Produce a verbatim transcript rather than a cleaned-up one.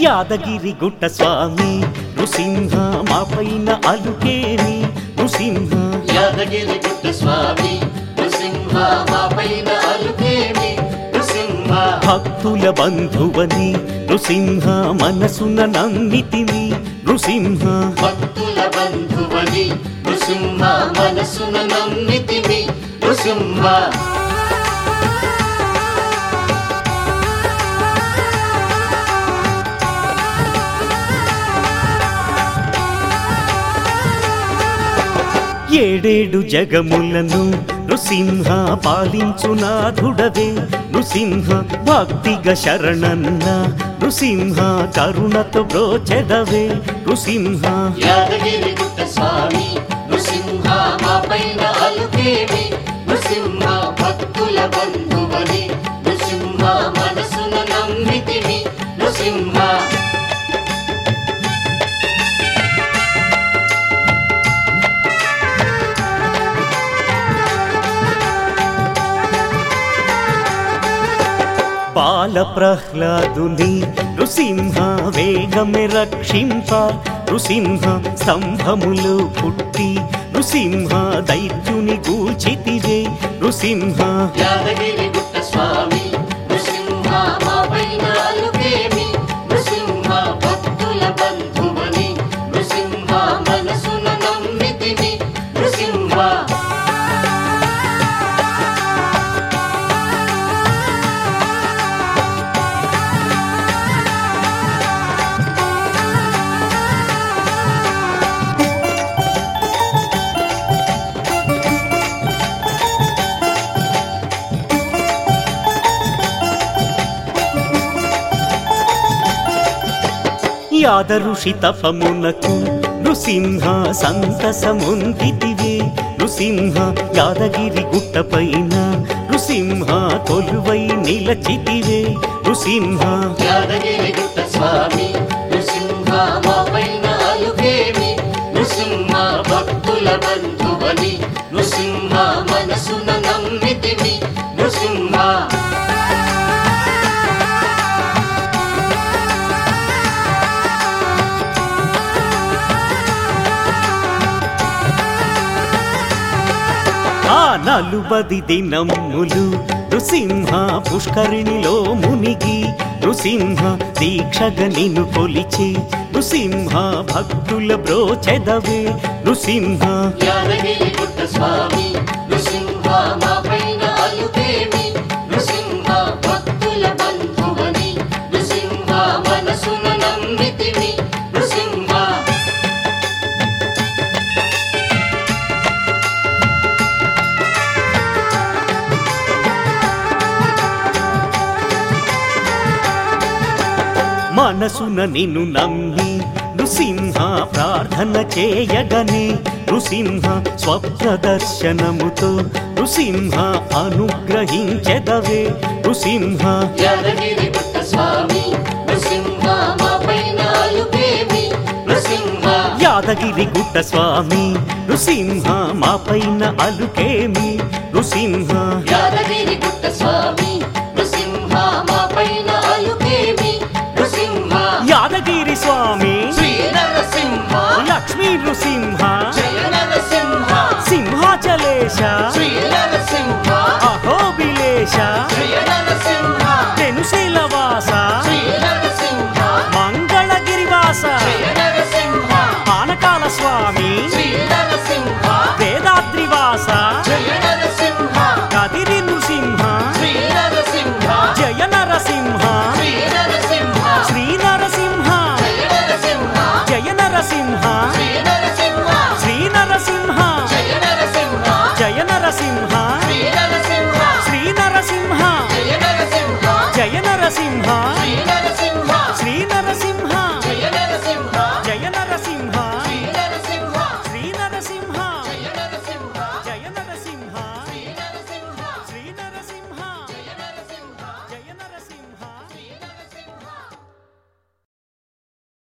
యాదగిరి గుట్ట స్వామి నృసింహ మా పైన అలుకేమి నృసింహ యాదగిరి గుట్ట స్వామి నృసింహ మా పైన అలుకేమి నృసింహ భక్తుల బంధువని నృసింహ మనసున నమ్మితిని నృసింహ భక్తుల బంధువని నృసింహ మనసున నమ్మితిని నృసింహ ఏడేడు జగములను నృసింహ పాలించునాథుడవే నృసింహ భక్తిగా శరణన్న నృసింహ కరుణతో బ్రోచెదవే నృసింహ యాదగిరి గుట్ట స్వామి నృసింహ మా పైన అలుకేమి నృసింహ భక్తుల బంధువని నృసింహ మనసున నమ్మితిని నృసింహ బాల ప్రహ్లాదుని నృసింహ వేగమే రక్షింప నృసింహ స్తంభములు పుట్టి నృసింహ దైత్యుని గూల్చితివే నృసింహ యాదగిరి గుట్ట స్వామి నృసింహ మా పైన అలుకేమి నృసింహ భక్తుల బంధువని నృసింహ మనసున నమ్మితిని నృసింహ యాదఋషి తపమునకు నృసింహ సంతసముందితివే నృసింహ యాదగిరి గుట్ట పైన నృసింహ కొలువై నిలచితివే నృసింహ యాదగిరి గుట్ట స్వామి నృసింహ మా పైన అలుకేమి నృసింహ భక్తుల బంధువని నృసింహ మనసున నమ్మితిని నృసింహ ఆ నలుబది దినములు నృసింహ పుష్కరిణిలో మునిగి నృసింహ దీక్షగ నిన్ను కొలిచి నృసింహ భక్తుల బ్రోచెదవే నృసింహ యాదగిరి గుట్ట స్వామి నృసింహ మా పైన అలుకేమి నృసింహ భక్తుల బంధువని నృసింహ మనసున నమ్మితిని నృసింహ మనసున నిన్ను నమ్మి నృసింహ ప్రార్థన చేయగనే నృసింహ స్వప్న దర్శనముతో నృసింహ అనుగ్రహించెదవే నృసింహ యాదగిరి గుట్ట స్వామి నృసింహ మా పైన అలుకేమి నృసింహ యాదగిరి గుట్ట స్వామి నృసింహ మా పైన అలుకేమి నృసింహ యాదగిరి గుట్ట స్వామి నృసింహ మా పైన అలుకేమి నృసింహ యాదగిరి స్వామి శ్రీ నరసింహ లక్ష్మీ నృసింహ జయ నరసింహ సింహాచలేశ శ్రీ